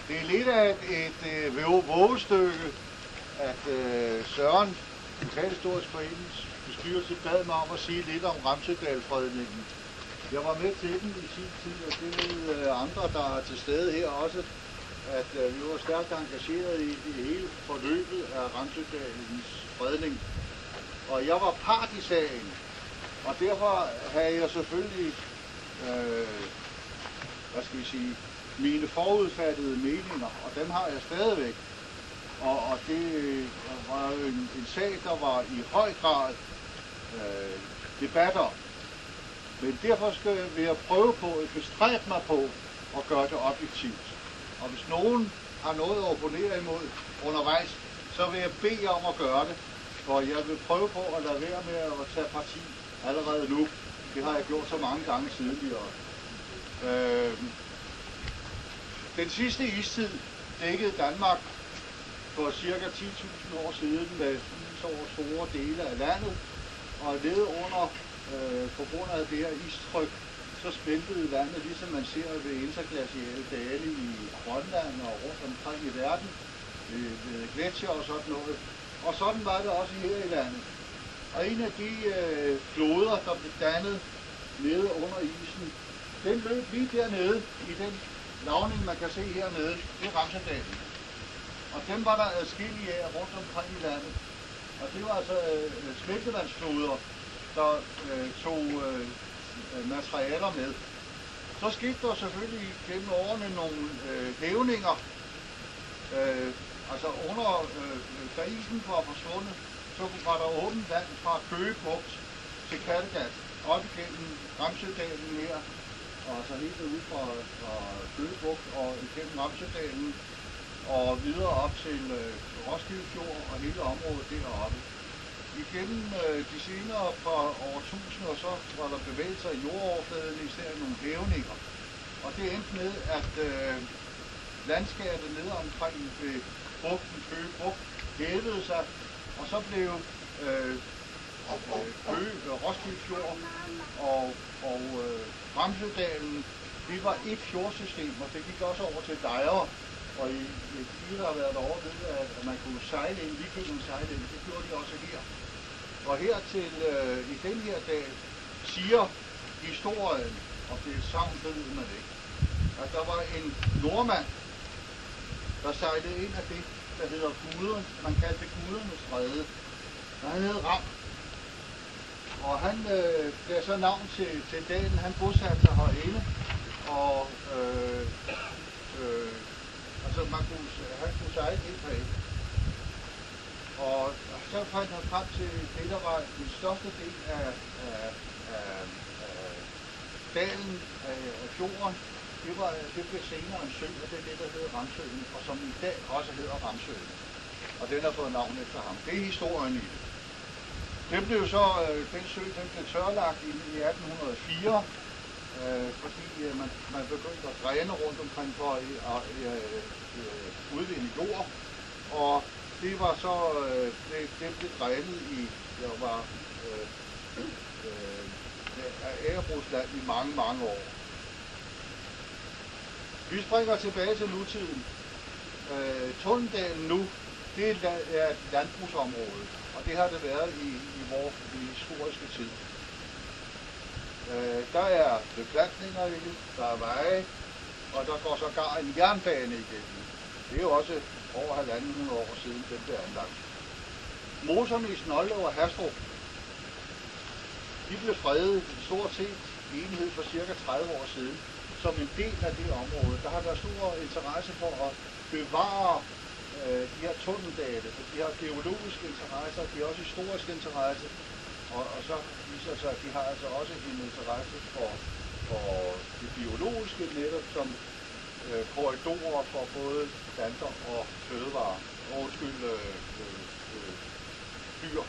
Det er lidt af et vågestykke, at Søren, Lokalhistorisk Forenings bestyrelse, bad mig om at sige lidt om Ramsødal-fredningen. Jeg var med til den i sin tid, og det ved andre, der er til stede her også, at vi var stærkt engageret i det hele forløbet af Ramsødalens fredning. Og jeg var part i sagen, og derfor havde jeg selvfølgelig, mine forudfattede meninger, og dem har jeg stadigvæk. Og det var jo en sag, der var i høj grad debatter. Men derfor vil jeg prøve på at bestræbe mig på at gøre det objektivt. Og hvis nogen har noget at opponere imod undervejs, så vil jeg bede om at gøre det. For jeg vil prøve på at lade være med at tage parti allerede nu. Det har jeg gjort så mange gange tidligere. Den sidste istid dækkede Danmark for ca. 10.000 år siden med is over store dele af landet. Og nede under, på grund af det her istryk, så smeltede vandet, ligesom man ser ved interglaciale dale i Grønland og rundt omkring i verden, ved gletsjer og sådan noget. Og sådan var det også her i landet. Og en af de floder, der blev dannet nede under isen, den løb lige dernede i den lavning, man kan se hernede. Det er Ramsødalen. Og dem var der adskillige af rundt omkring i landet. Og det var altså smeltevandsfloder, der tog materialer med. Så skete der selvfølgelig gennem årene nogle hævninger. Altså under, da isen var forsvundet, så var der åbent vand fra Køge Bugt til Kattegat, op igennem Ramsødalen her, og så helt ud fra Køge Bugt og igennem Ramsødalen, og videre op til Roskilde Fjord og hele området deroppe. Igennem de senere par årtusinder, så var der bevægelser i jordoverfladen, især nogle hævninger. Og det endte med, at landskabet nede omkring ved bugten, Køge Bugt, hævede sig, og så blev Roskilde Fjord og Ramsødalen, det var et fjordsystem, og det gik også over til Dejre. Og i de, der har været derovre, ved at man kunne sejle ind, vikingerne sejle ind, det gjorde de også her. Og her til i den her dag siger historien, og det er savn, det ved man ikke, at der var en nordmand, der sejlede ind af det, der hedder Guderne, man kaldte det Gudernes Stræde. Og han hed Ram. Og han gav så navn til dalen, han bosatte sig herinde, og altså han kunne sejle ind på et. Og så fandt han frem til det, der var den største del af dalen af fjorden. Det blev senere en sø, og det er det, der hedder Ramsøen, og som i dag også hedder Ramsøen. Og den har fået navn efter ham. Det er historien i det. Den sø blev tørlagt i 1804, fordi man begyndte at dræne rundt omkring for at udvinde jord. Og det var så, det blev drænet i, der var Agerbrugsland i mange, mange år. Vi springer tilbage til nutiden. Tunnedalen nu, det er et landbrugsområde, og det har det været i vores historiske tid. Der er beplantninger i det, der er veje, og der går sågar en jernbane igennem. Det er jo også over 1.500 år siden, den blev anlagt. Moserne i Snoldlev og Hastrup, de blev fredet stort set i enhed for cirka 30 år siden. Som en del af det område, der har været stor interesse for at bevare de her tunneldale, for de har geologiske interesser, de har også historiske interesse, og så viser sig, at de har altså også en interesse for det biologiske netop som korridorer for både planter og fødevarer, dyr.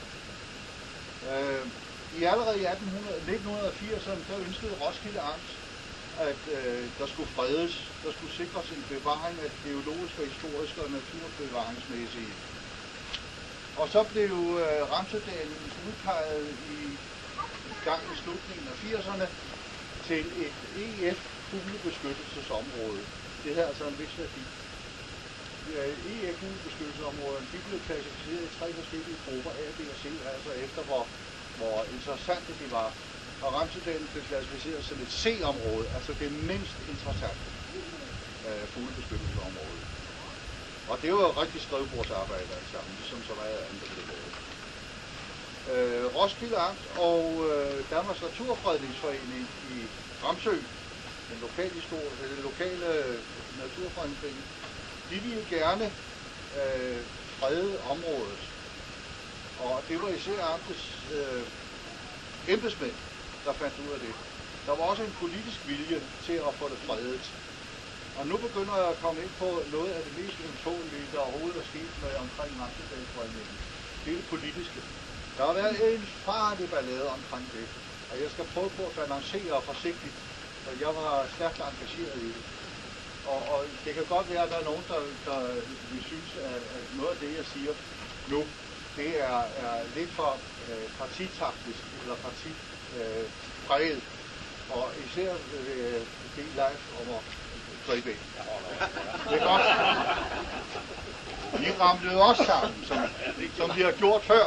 Allerede i 1980'erne, der ønskede Roskilde Amt, at der skulle fredes, der skulle sikres en bevaring af geologiske, historiske og naturbevaringsmæssige. Og så blev Ramsødalen udpeget i gang i slutningen af 80'erne til et EF fuglebeskyttelsesområde. det her er altså en vis værdi. I FU-beskyttelsesområderne, de blev klassificeret i 3 forskellige grupper, A, B og C, altså efter hvor interessante de var. Og Ramsødalen blev klassificeret som et C-område, altså det mindst interessante fuglebeskyttelsesområde. Og det var jo rigtig skrivebordsarbejde alt sammen, ligesom så meget andet, der blev lavet. Roskilde Amt og Danmarks Naturfredningsforening i Ramsø, den lokale naturfredningsforening, de ville gerne frede området. Og det var især amtets embedsmænd, der fandt ud af det. Der var også en politisk vilje til at få det fredet. Og nu begynder jeg at komme ind på noget af det mest ømtålige, der overhovedet er sket med omkring Ramsødalsfredningen. Det er det politiske. Der har været en farlig ballade omkring det, og jeg skal prøve på at balancere forsigtigt, for jeg var stærkt engageret i det. Og det kan godt være, at der er nogen, der vil synes, at noget af det, jeg siger nu, det er lidt for partitaktisk eller partipræget. Og især det Leif om at gribe ind. Det er godt. Vi ramte jo også sammen, som vi har gjort før.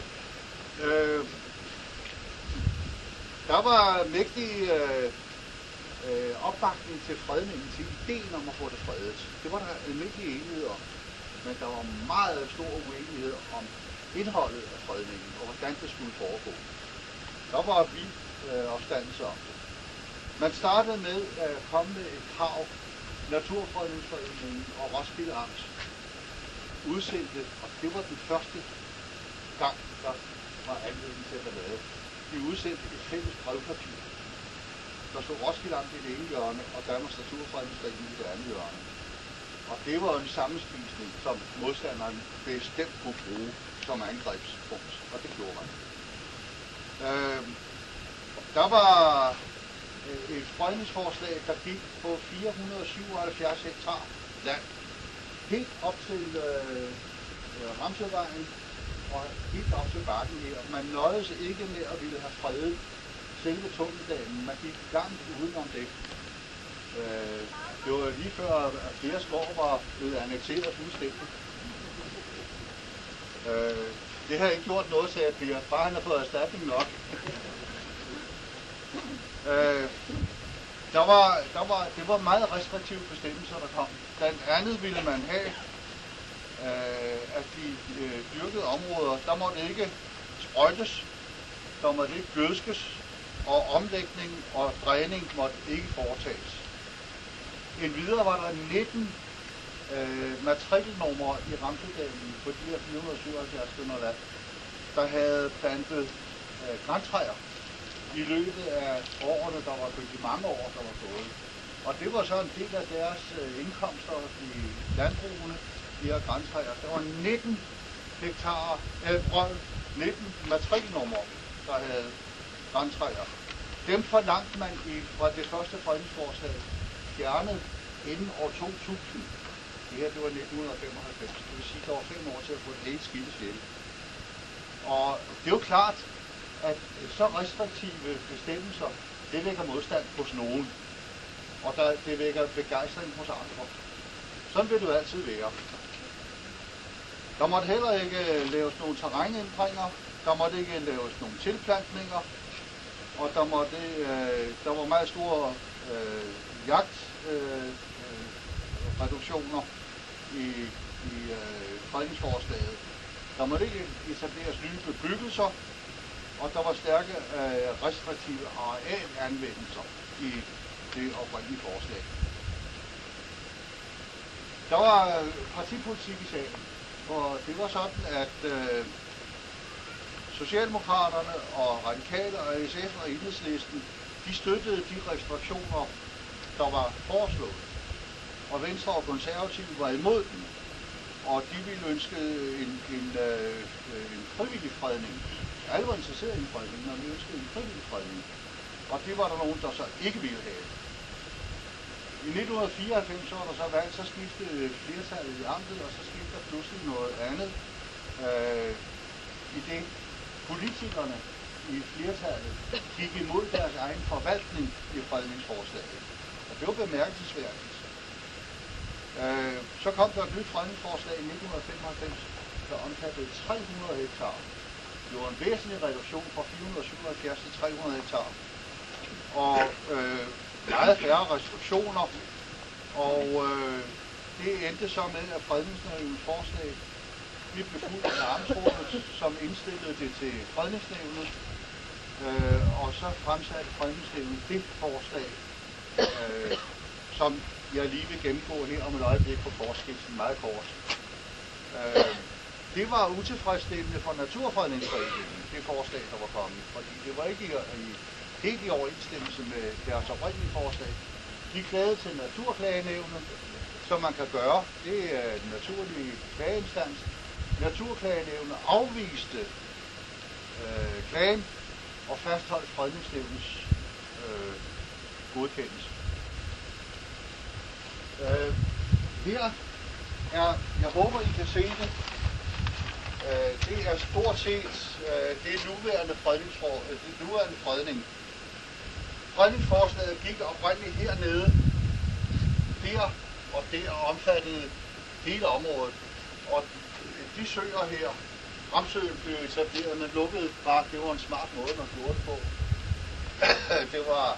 Der var mægtig opbakning til fredningen, til ideen om at få det fredet. Det var der almindelig enighed om. Men der var meget stor uenighed om indholdet af fredningen, og hvordan det skulle foregå. Der var vi opstandelse om det. Man startede med at komme med et krav. Naturfredningsforeningen og Roskilde Amt udsendte, og det var den første gang, der var anledning til at lave. De udsendte et fælles brevpapir. Der stod Roskilde Amt i det ene hjørne, og Danmarks Naturfredningsforening i det andet hjørne. Og det var en sammenspisning, som modstanderen bestemt kunne bruge som angrebspunkt, og det gjorde man. Der var et fredningsforslag, der gik på 477 hektar land, helt op til Ramsøvejen og helt op til bakken her. Man nøjedes ikke med at ville have fredet selve tunneldalen. Man gik langt udenom det. Det var lige før, at flere skov var blevet annekteret fuldstændig. Det har ikke gjort noget, sagde Per. Bare han har fået erstatning nok. Det var meget restriktive bestemmelser, der kom. Blandt andet ville man have, at de dyrkede områder, der måtte ikke sprøjtes, der måtte ikke gødskes, og omlægning og dræning måtte ikke foretages. Endvidere var der 19 matrikelnumre i Ramsødalen på de her 477 stønder land, der havde plantet grantræer i løbet af årene, der var de mange år, der var gået. Og det var så en del af deres indkomster i landbrugene, de her grantræer. Der var 19 matrikelnumre, der havde grantræer. Dem forlangte man fra det første fredningsforslag fjernet inden år 2000. Det her, det var 1995. Det vil sige, at der var 5 år til at få det helt skidte slette. Og det er jo klart, at så restriktive bestemmelser, det vækker modstand hos nogen. Og det vækker begejstring hos andre. Sådan vil det jo altid være. Der måtte heller ikke laves nogle terrænændringer. Der måtte ikke laves nogle tilplantninger. Og der var meget store jagtreduktioner i fredningsforslaget. Der måtte ikke etableres nye bebyggelser, og der var stærke restriktive arealanvendelser i det oprindelige forslag. Der var partipolitik i sagen, og det var sådan, at Socialdemokraterne og Radikale og SF og Enhedslisten, de støttede de restriktioner, der var foreslået. Og Venstre og Konservative var imod dem, og de ville ønske en frivillig fredning. Alle var interesseret i en fredning, når vi ønskede en frivillig fredning. Og det var der nogen, der så ikke ville have. I 1994 var der så valgt, så skiftede flertallet i amtet, og så skiftede der pludselig noget andet. I det politikerne i flertallet gik imod deres egen forvaltning i fredningsforslaget. Og det var bemærkelsesværdigt. Så kom der et nyt fredningsforslag i 1995, der omfattede 300 hektar. Det var en væsentlig reduktion fra 477 til 300 hektar. Og meget færre restriktioner. Og det endte så med, at fredningsnævnets forslag blev fuldt af amtsrådet, som indstillede det til fredningsnævnet. Og så fremsatte fredningsnævnet det forslag, som jeg lige vil gennemgå her om et øjeblik på forskitsen meget kort. Det var utilfredsstillende for Naturfredningsforeningen, det forslag, der var kommet, fordi det var ikke helt i overensstemmelse med deres oprindelige forslag. De klagede til Naturklagenævnet, som man kan gøre. Det er den naturlige klageinstans. Naturklagenævnet afviste klagen og fastholdt fredningsnævnets godkendelse. Her er, jeg håber I kan se det, det er stort set det nuværende fredning. Fredningsforslaget gik oprindeligt hernede, der og der omfattede hele området. Og de søer her, Ramsøen blev etableret, men lukkede bare, det var en smart måde, man gjorde det på. Det var,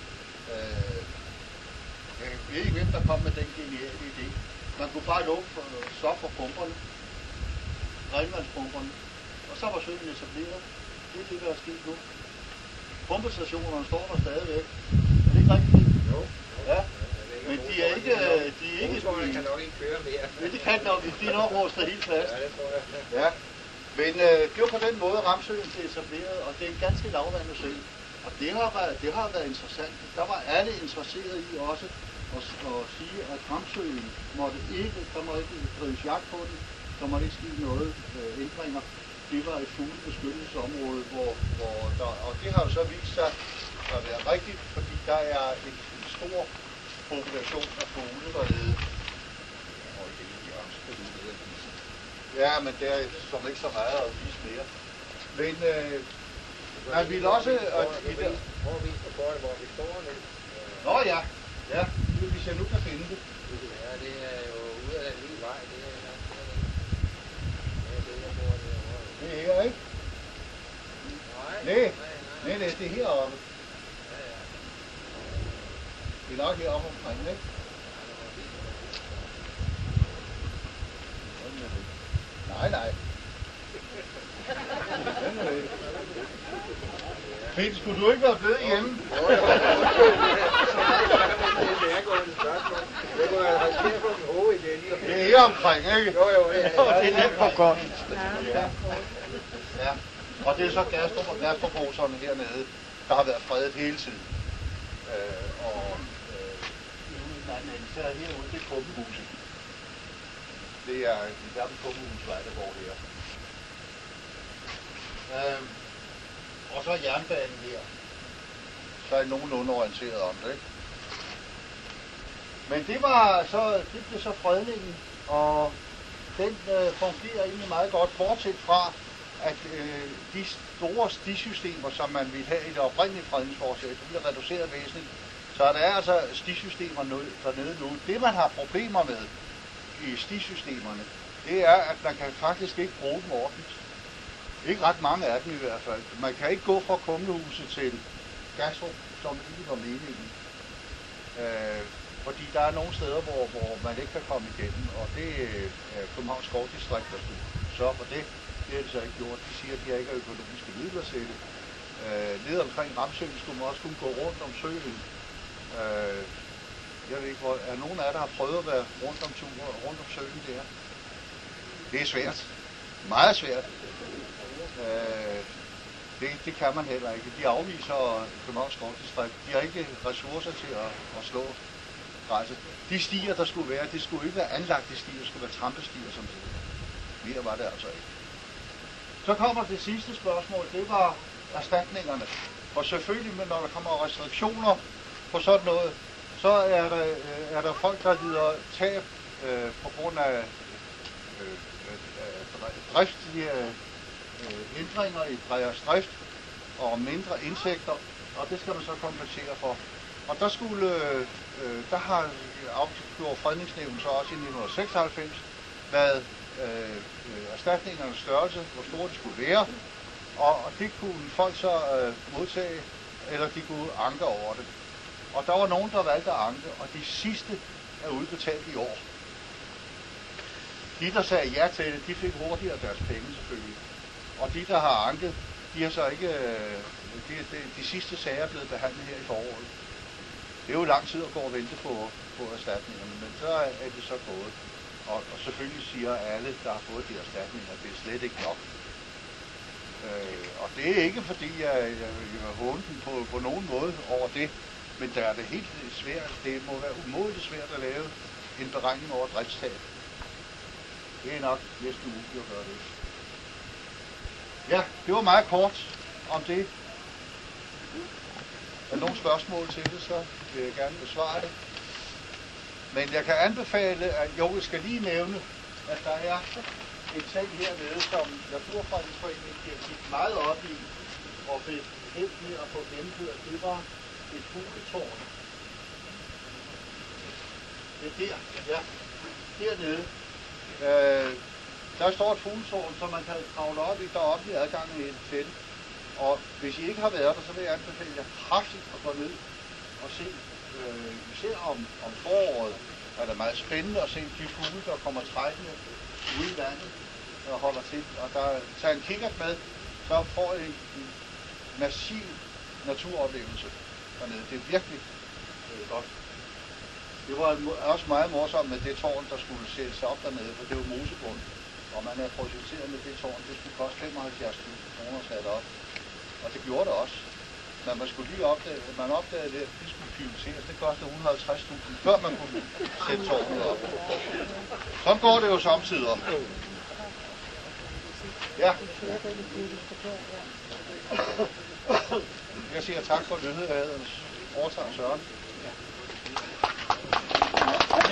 jeg ved ikke, hvem der kom med den geniale idé. Man kunne bare lukke for pumperne, regnvandspumperne, og så var søen etableret. Det er det, der er sket nu. Pumpestationerne står der stadigvæk. Er det ikke rigtigt? Jo. Ja. Men de er ikke... Motorvejen kan nok ikke køre mere. Men det kan nok, de er nok rustet helt fast. Ja, det tror jeg. Ja. Men det var på den måde, Ramsøen blev etableret, og det er en ganske lavvandet sø. Og det har været interessant. Der var alle interesseret i også at sige, at Ramsøen der må ikke drives jagt på den, der må ikke ske noget ændringer. Det var et fuglebeskyttelsesområde, og det har jo så vist sig at være rigtigt, fordi der er en stor population af fugle dernede. Ja, men det er som ikke så meget at vise mere. Men man ville også... Hvor vi står nu. Nå ja, hvis jeg nu kan finde det. Ja, det er jo ude af den nye vej. Det er her, ikke? Nej, det er heroppe. Det er nok heroppe omkring, ikke? Nej. Fint, skulle du ikke være blevet hjemme? Det er her omkring, ikke? Jo. Det er nemt for godt. Ja. Og det er så gastroposerne hernede, der har været fredet hele tiden. Især herude, det er Kumpehuset. Det er en gammel Kumpehusvej, der går her. Og så er jernbanen her. Så er I nogenlunde orienteret om det, ikke? Men det blev så fredningen, og den fungerer egentlig meget godt, bortset fra, at de store stisystemer, som man ville have i det oprindelige fredningsforslag, det bliver reduceret væsentligt. Så der er altså stisystemer dernede nu. Det man har problemer med i stisystemerne, det er, at man kan faktisk ikke bruge dem ordentligt. Ikke ret mange af dem i hvert fald. Man kan ikke gå fra Kumlehuset til Gastrup, som ikke var meningen. Fordi der er nogle steder, hvor man ikke kan komme igennem, og det er Københavns Skovdistrikt, der skulle sørge for det. Det har de så ikke gjort. De siger, at de har ikke økonomiske midler til det. Nede omkring Ramsøen skulle man også kunne gå rundt om søen. Jeg ved ikke, er nogen af jer, der har prøvet at være rundt om søen der? Det er svært. Meget svært. Det kan man heller ikke. De afviser Københavns Skovdistrikt. De har ikke ressourcer til at slå græsset. De stier, der skulle være, det skulle ikke være anlagte stier, det skulle være trampestier som det. Mere var det altså ikke. Så kommer det sidste spørgsmål, det var erstatningerne. Og selvfølgelig, når der kommer restriktioner på sådan noget, så er der folk, der lider tab på grund af driftige ændringer i deres drift og mindre indtægter, og det skal man så kompensere for. Og der skulle, der har afgjort fredningsnævnet så også i 1996, hvad erstatningernes størrelse, hvor store det skulle være, og det kunne folk så modtage, eller de kunne anke over det. Og der var nogen, der valgte at anke, og de sidste er udbetalt i år. De, der sagde ja til det, de fik hurtigere deres penge selvfølgelig. Og de, der har anket, de har så ikke, de sidste sager er blevet behandlet her i foråret. Det er jo lang tid at gå og vente på erstatningerne, men så er det så gået. Og selvfølgelig siger alle, der har fået de erstatninger, at det er slet ikke nok. Og det er ikke fordi, jeg er hånden på nogen måde over det, men der er det helt svært. Det må være umådeligt svært at lave en beregning over driftstab. Det er nok næsten umuligt at gøre det. Ja, det var meget kort om det. Er der nogle spørgsmål til det, så vil jeg gerne besvare det. Men jeg kan anbefale, at jeg skal lige nævne, at der er et ting hernede, som Naturfredningsforeningen gik meget op i, og fik helt med at få gennemført. Det var et fugletårn. Det er der, ja. Hernede. Der står et fugletårn, som man kan kravle op i, der er offentlig adgang til det. Og hvis I ikke har været der, så vil jeg anbefale jer kraftigt at gå ned og se. Især om foråret er det meget spændende at se de fugle, der kommer trækkende ude i vandet og holder til. Og der tager en kikkert med, så får I en massiv naturoplevelse dernede. Det er virkelig godt. Det var også meget morsomt med det tårn, der skulle sættes op dernede, for det var mosegrund. Og man er projekteret med det tårn, det skulle koste 75.000 kroner at sætte op. Og det gjorde det også. Men man skulle lige opdage det, at det skulle piloteres. Det kostede 150.000, før man kunne sætte tårnet op. Sådan går det jo samtidig. Ja. Jeg siger tak for lyttet. Jeg overtager Søren.